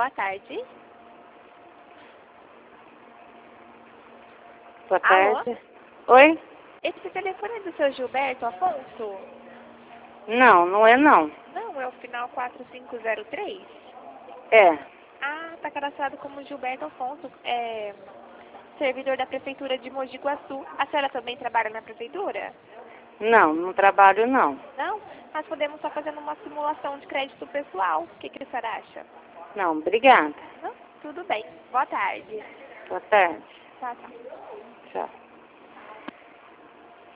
Boa tarde. Boa Alô? tarde. Oi? Esse telefone é do seu Gilberto Afonso? Não, não é não. Não, é o final 4503? É. Ah, tá cadastrado como Gilberto Afonso, servidor da Prefeitura de Mogi Guaçu. A senhora também trabalha na Prefeitura? Não, não trabalho não. Não? Nós podemos estar fazendo uma simulação de crédito pessoal. O que a senhora acha? Não, obrigada. Não? Tudo bem. Boa tarde. Boa tarde. Tchau, tchau. Tchau.